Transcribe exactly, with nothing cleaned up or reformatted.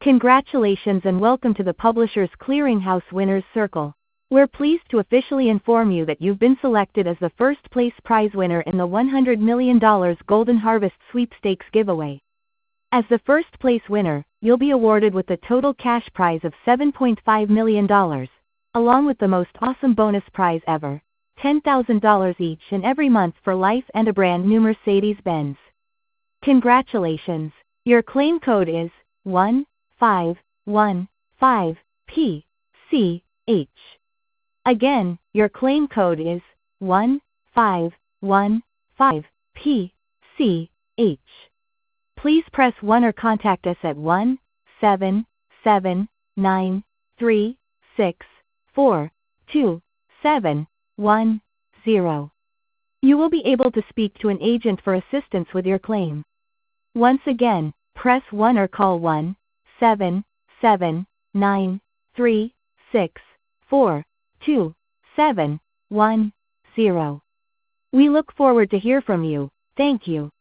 Congratulations and welcome to the Publishers Clearinghouse Winners Circle. We're pleased to officially inform you that you've been selected as the first place prize winner in the one hundred million dollars Golden Harvest Sweepstakes giveaway. As the first place winner, you'll be awarded with a total cash prize of seven point five million dollars, along with the most awesome bonus prize ever, ten thousand dollars each and every month for life and a brand new Mercedes-Benz. Congratulations! Your claim code is one five one five P C H. Again, your claim code is one five one five P C H. Please press one or contact us at one seven seven nine three six four two seven one zero. You will be able to speak to an agent for assistance with your claim. Once again, press one or call one seven seven nine three six four two seven one zero. We look forward to hear from you. Thank you.